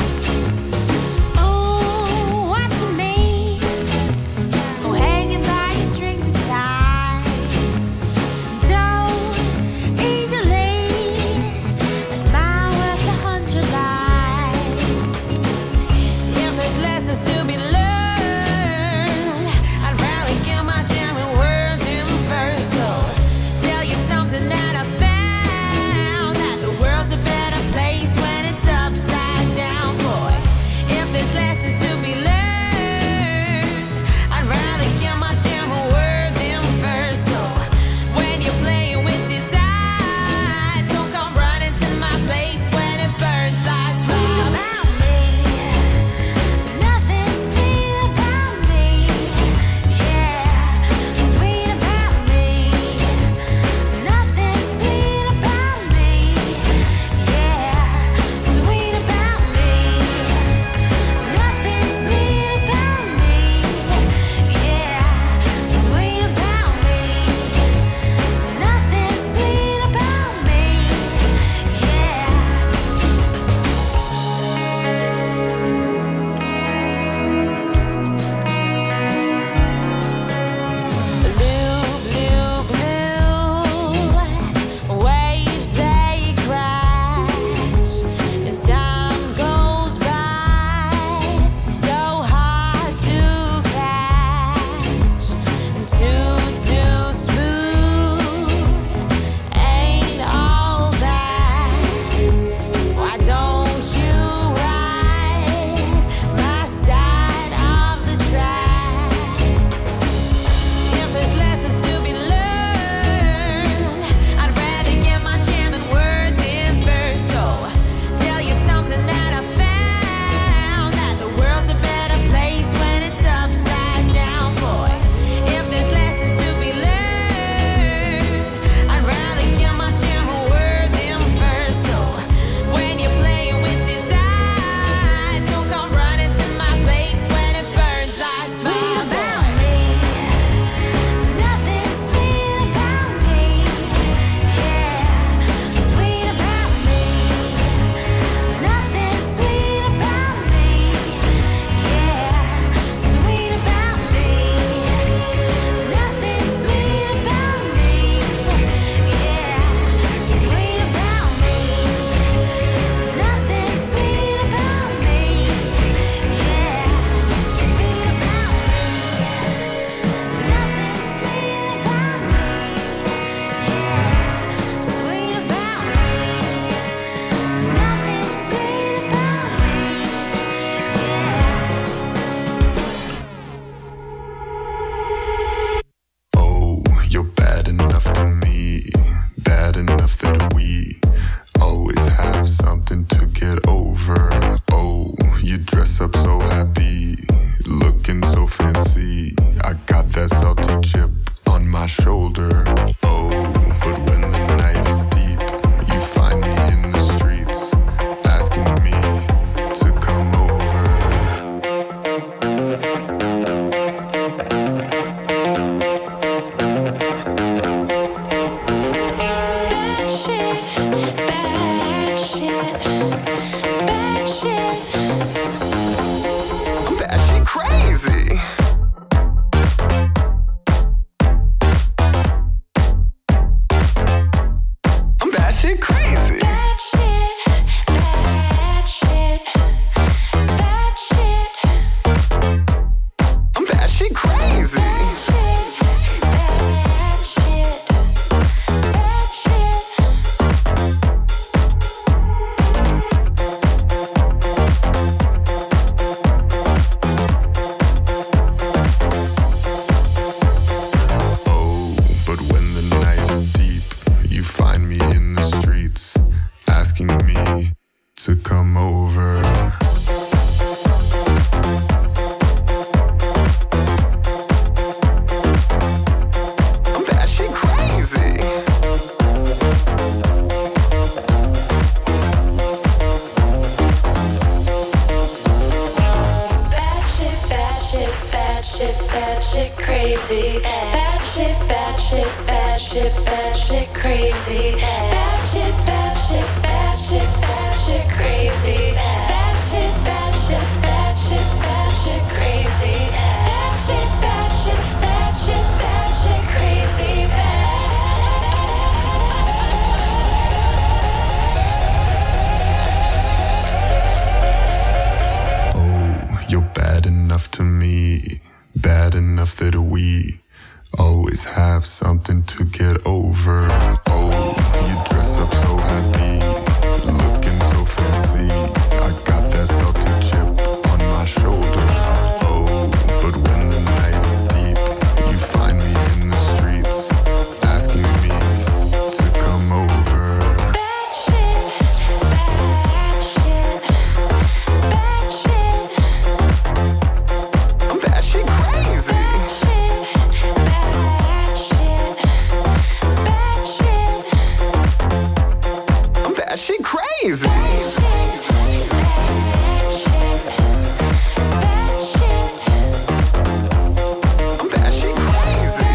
Oh, watching me, oh, hanging by a string this side. Don't easily a smile worth a hundred lives. batshit crazy. Bad shit, bad shit, bad shit. I'm batshit crazy. To come over. I'm batshit crazy. Bad shit, bad shit, bad shit, bad shit crazy. Bad shit, bad shit, bad shit, bad shit crazy. Bad shit, bad shit, bad shit, bad shit crazy. Bad shit, bad shit, bad shit, bad shit crazy. Bad shit, bad shit, bad shit, bad shit crazy. Oh, you're bad enough to me. Bad enough that we always have something to get over. Oh, you dress up so happy, looking so fancy. I got that salty chip on my shoulder. Oh, but when the night is deep, you find me in the streets, asking me to come over. Bad shit, bad shit, bad shit. I'm batshit crazy. I'm batshit crazy. I'm batshit crazy.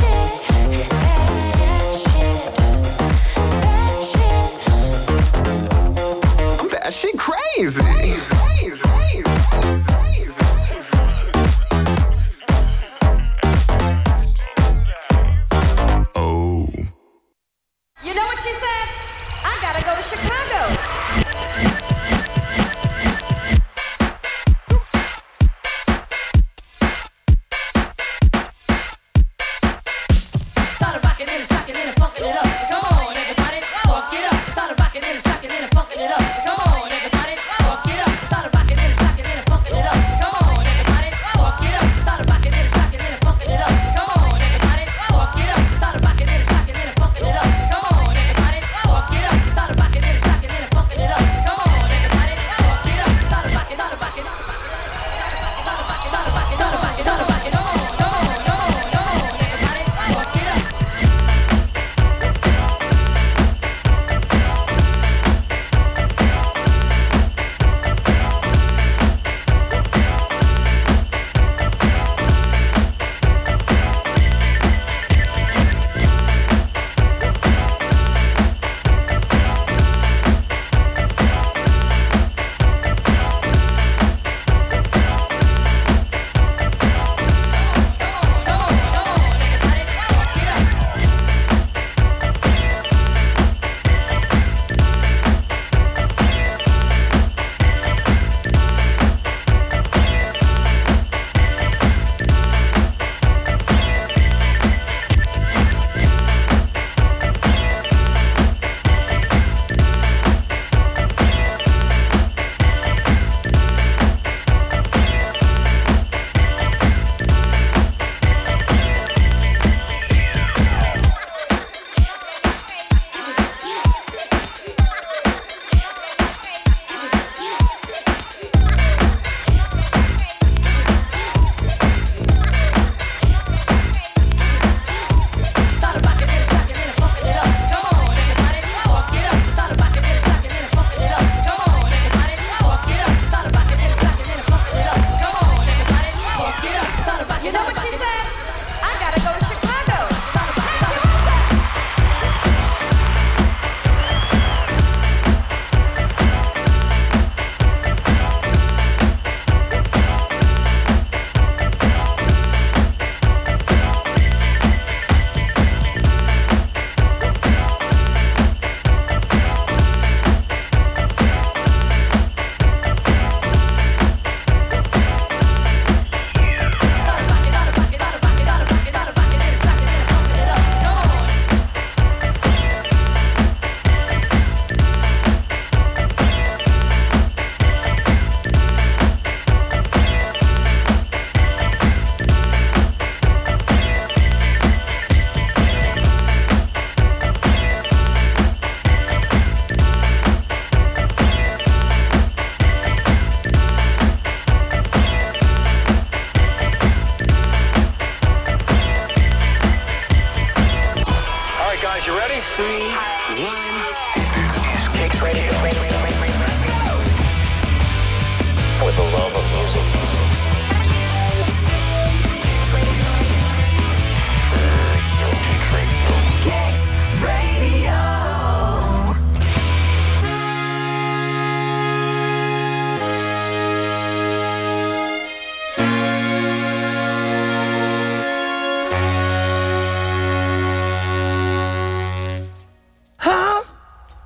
I'm batshit crazy. Oh. You know what she said? I gotta go to Chicago. Started rocking and shocking and funkin' it up. Come on, everybody, funk it up. Started rocking and shocking and funkin' it up. Come on, everybody, funk it up. Started rocking and shocking and funkin' it up. Come on, everybody, funk it up. Started rocking and shocking and funkin' it up. Come on, everybody, funk it up. Started rocking and shocking and funkin' it up. Come on, everybody, funk it up. Started rocking and shocking and funkin' it up. Come on, everybody.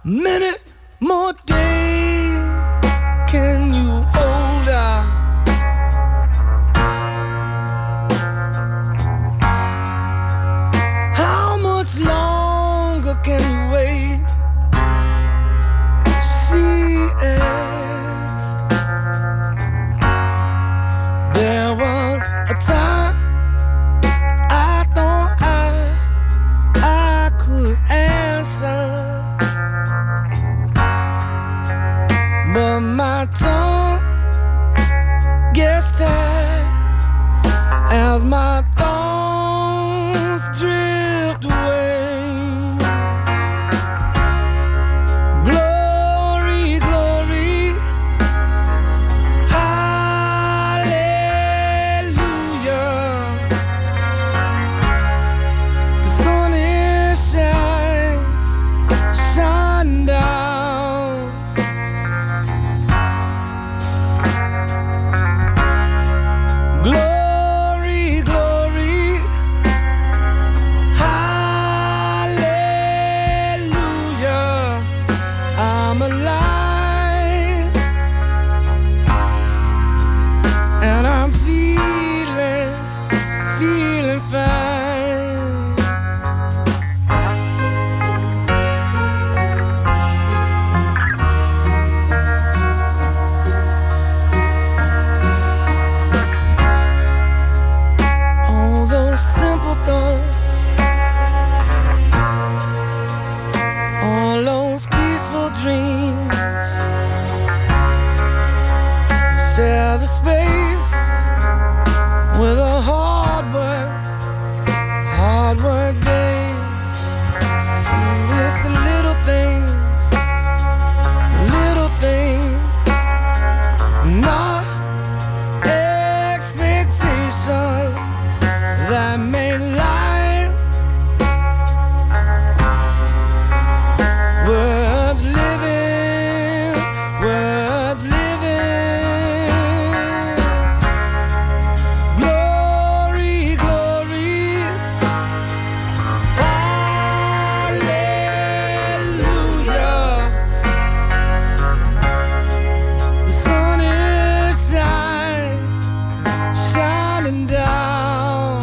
many more days can you hold out? How much longer can you wait? She asked. There was a time I thought I, I could answer, but my tongue gets tired as my thoughts drift away. Glory, glory, hallelujah. The sun is shining, shining down. Glory, glory, hallelujah. I'm alive and I'm feeling, feeling fine. All those simple thoughts, all those peaceful dreams, share the space with a hard work, hard work day. And it's the little things, little things, not expectation that make life worth living, worth living. Glory, glory, hallelujah. The sun is shining, shining down.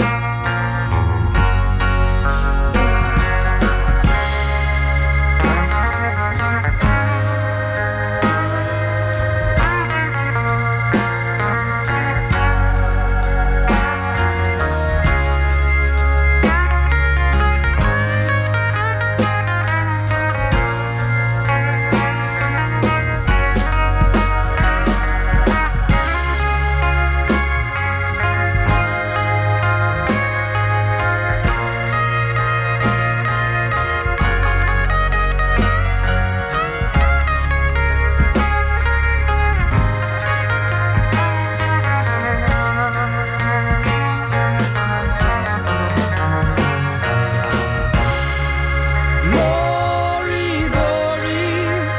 Glory, glory,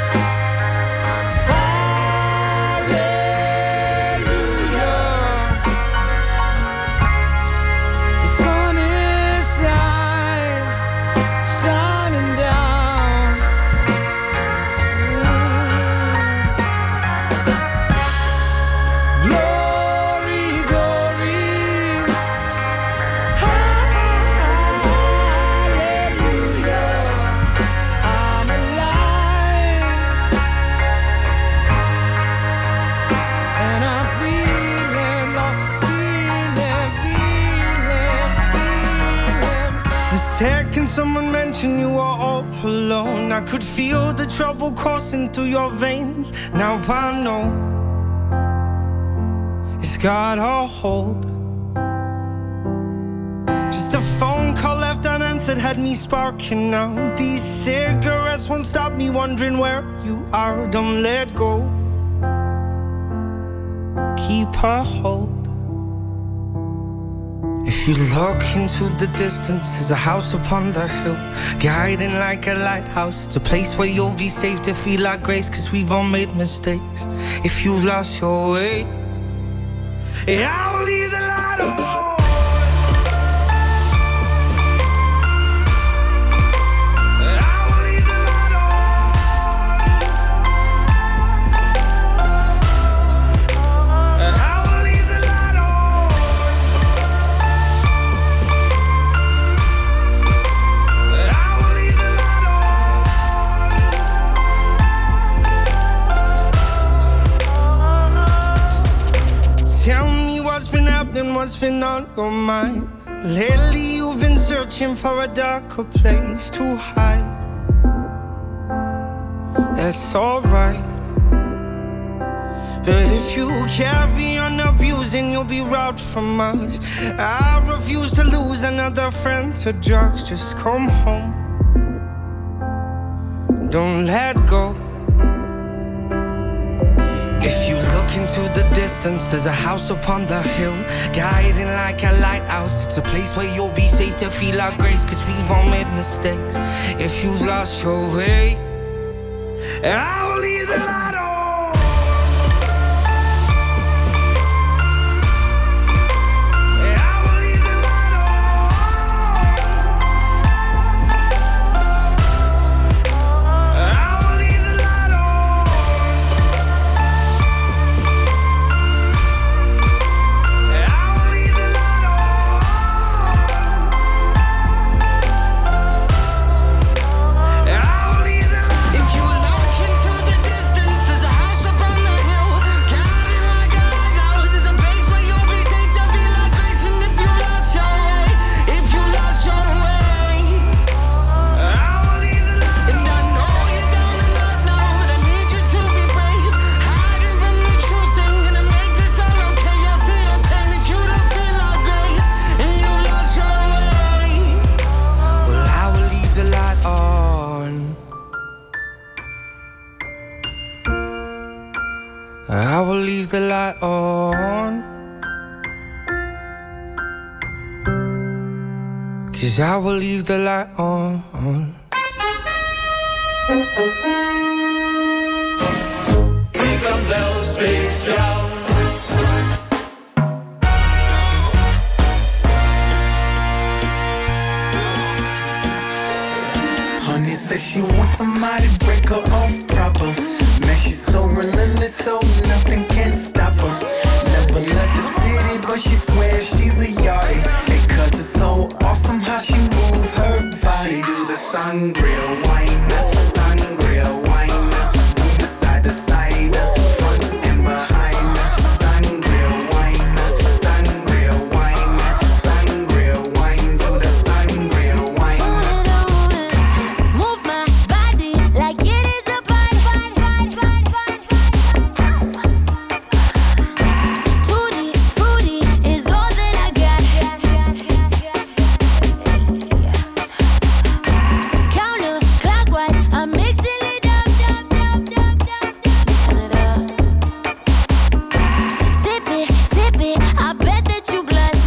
hallelujah. The sun is shining, shining down. Glory, glory, hallelujah. I'm alive and I'm feeling, feeling, feeling, feeling. The second someone mentioned you were all alone, I could feel the trouble coursing through your veins. Now I know it's got a hold. Just a phone call left unanswered had me sparking now. These cigarettes won't stop me wondering where you are. Don't let go. Keep a hold. If you look into the distance, there's a house upon the hill, guiding like a lighthouse. It's a place where you'll be safe to feel like grace, cause we've all made mistakes. If you've lost your way, yeah, I'll leave the light on. I will leave the light on. what's been on your mind. Lately you've been searching for a darker place to hide. That's alright. But if you carry on abusing, you'll be robbed from us. I refuse to lose another friend to drugs. Just come home. Don't let go. If you look into the distance, there's a house upon the hill, guiding like a lighthouse. It's a place where you'll be safe to feel our grace, cause we've all made mistakes. If you've lost your way, I will leave the light on. I will leave the light on, 'cause I will leave the light on. Frikandel speciaal. Honey says she wants somebody to break her off proper. Man, she's so relentless, so nothing can stop her. Never left the city, but she swears she's a yardie. And cause it's so awesome how she moves her body. She do the sangria wine, sangria wine, move the side to side, front and behind. Sangria wine, sangria wine, sangria wine, do the sangria wine. Move my body like it is a party. Tutti frutti is all that I got. Counterclockwise, I'm mixing it up, up, up, up, up, mixing it up. Sip it, sip it, I bet that you blush.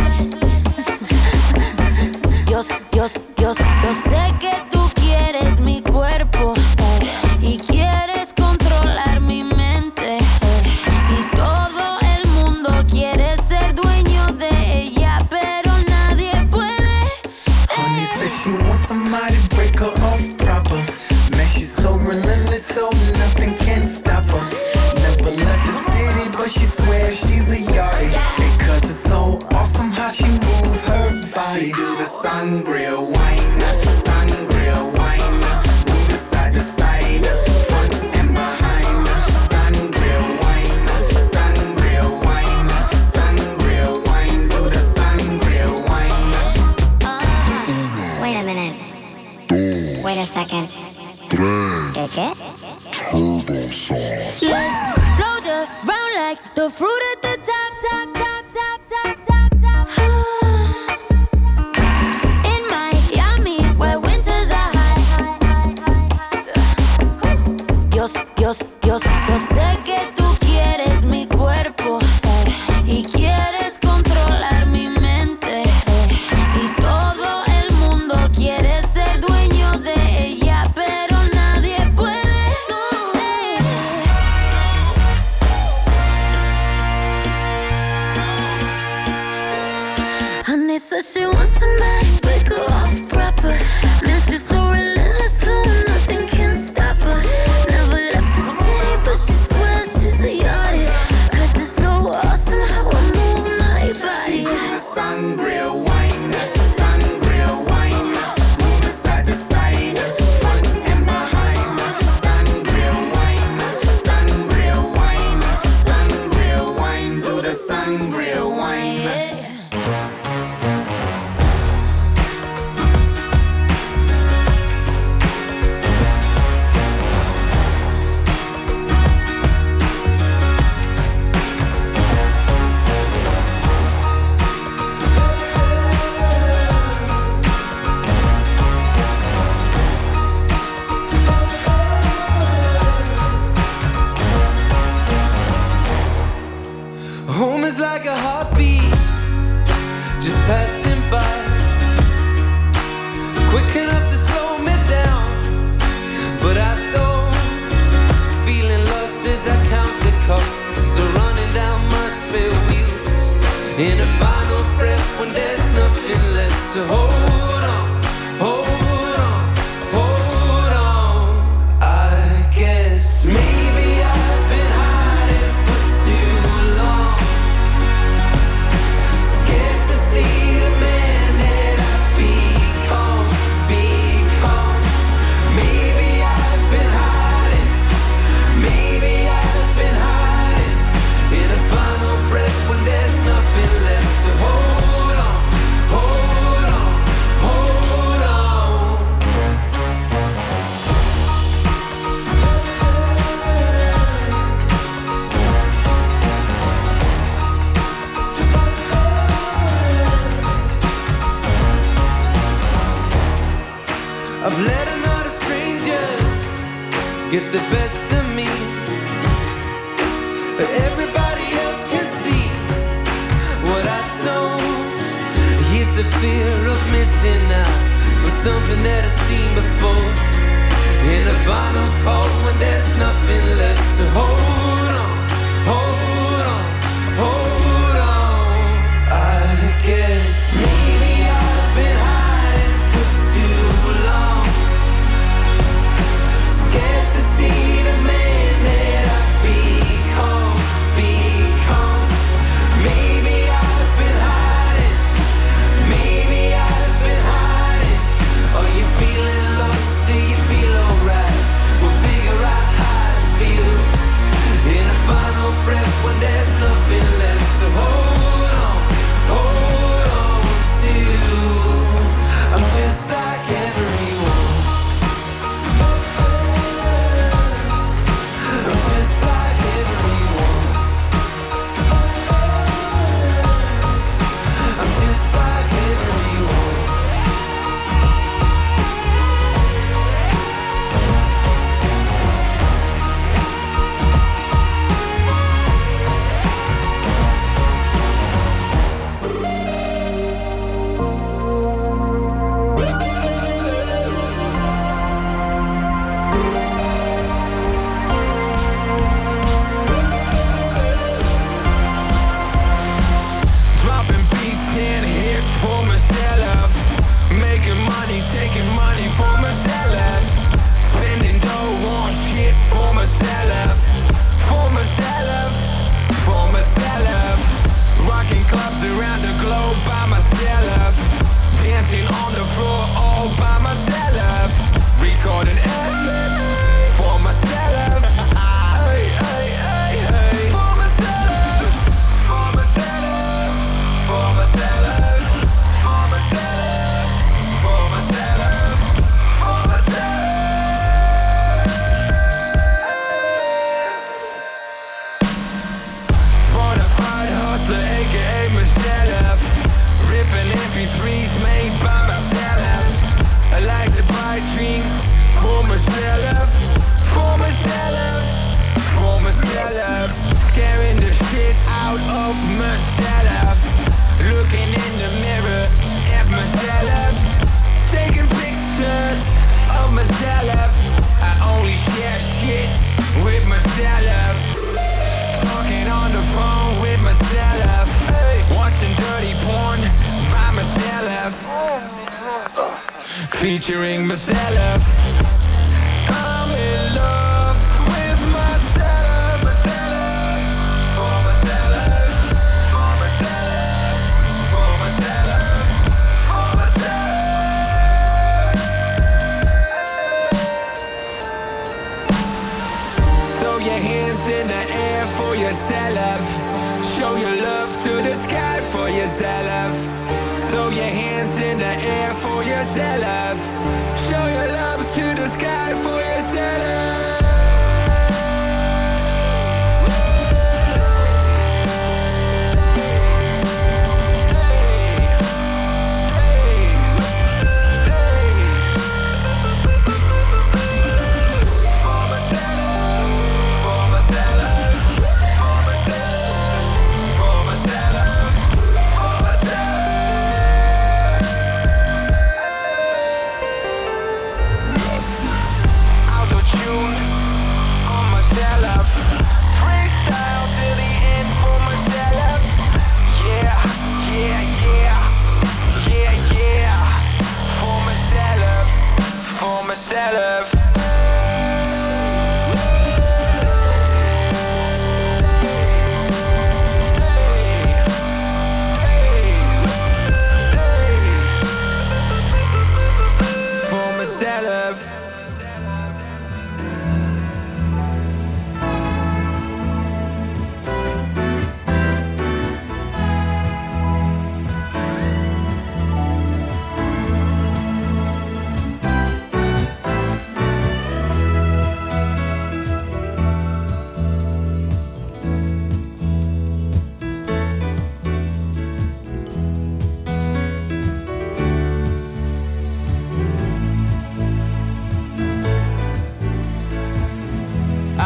Yo, yo, yo, yo sé que tú quieres mi cuerpo, eh, y quieres controlar mi mente, eh, y todo el mundo quiere ser dueño de ella, pero nadie puede. Honey says she wants somebody to break her off proper. Man, she's so relentless, so nothing can stop her. Never left the city, but she swears she's a yardie. And cause it's so awesome how she moves her body. She do the sangria wine, sangria wine, move the side to side, front and behind. Sangria wine, sangria wine, sangria wine, do the sangria wine. Wait a minute. Wait a second. ¿Qué qué? Turbo sauce. Let's float around like the fruit at the top, top, top, top, top, top, top. In Miami, where winters are high. Dios, Dios, Dios, yo sé que tú quieres mi cuerpo, eh, y quieres controlar mi mente, eh, y todo el mundo quiere ser dueño de ella, pero nadie puede. eh. Honey says she wants somebody to break her off proper. Man, she's so relentless, so nothing can stop her. Never left the city, but she swears she's a get the best of me. But everybody else can see what I don't. Here's the fear of missing out on something that I've seen before. In a final call when there's nothing left to hold on, hold on, hold on. I guess maybe I've been hiding for too long, scared to see the man that I've become, become. Maybe I've been hiding, maybe I've been hiding. Are you feeling lost? Do you feel alright? We'll figure out how to feel in a final breath when there's nothing left to hold on, hold on to. I'm just like everyone. I'm just like everyone. I'm just like everyone. Dropping beats and hits for myself. Making money, taking money for myself. Spending dough on shit for myself. For myself, for myself. Rocking clubs around the globe by myself. Dancing on the floor all by myself. Recording ad-libs for myself. Hey, hey, hey, hey. For myself, for myself, for myself, for myself, for myself, for myself. Bonafide hustler, aka myself. Ripping M P threes made by myself. I like to buy drinks for myself, for myself, for myself. Scaring the shit out of myself. Looking in the mirror at myself. Taking pictures of myself. I only share shit with myself. Talking on the phone with myself. Watching dirty porn by myself. Featuring myself. I'm in love with myself. Myself. For myself. For myself. For myself. For myself. Throw your hands in the air for yourself. Show your love to the sky for yourself. Throw your hands in the air for yourself. Show your love to the sky for yourself.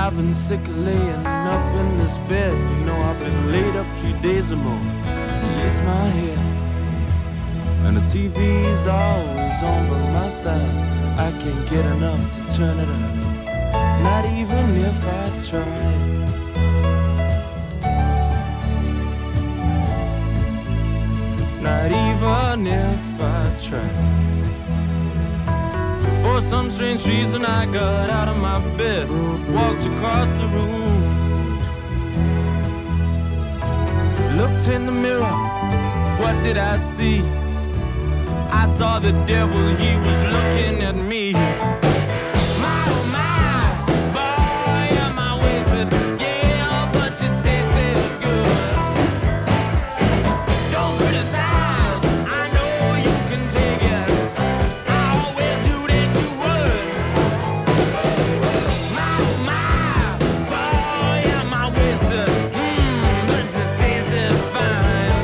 I've been sick of laying up in this bed. You know I've been laid up three days or more. It's my head, and the T V's always on by my side. I can't get enough to turn it up, not even if I tried. Not even if I tried. For some strange reason I got out of my bed, walked across the room, looked in the mirror, what did I see? I saw the devil, he was looking at me. My oh my, boy am I wasted, yeah, but you tasted good. Don't criticize, I know you can take it, I always knew that you would. My oh my, boy am I wasted, mmm, but you tasted fine.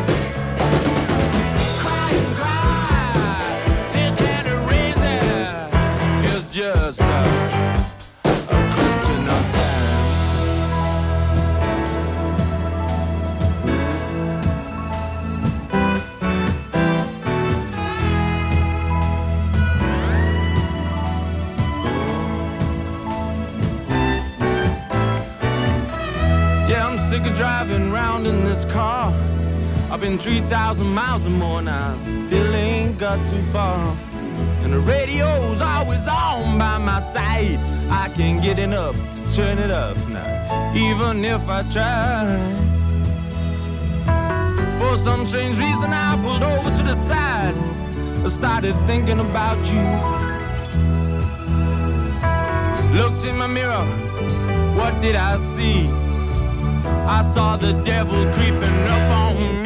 Cry and cry, tears can't erase it, it's just a, a question of time. Yeah, I'm sick of driving round in this car. I've been three thousand miles or more now, still ain't got too far. And the radio's always on by my side. I can't get enough to turn it up now, even if I try. For some strange reason I pulled over to the side. I started thinking about you. Looked in my mirror, what did I see? I saw the devil creeping up on me.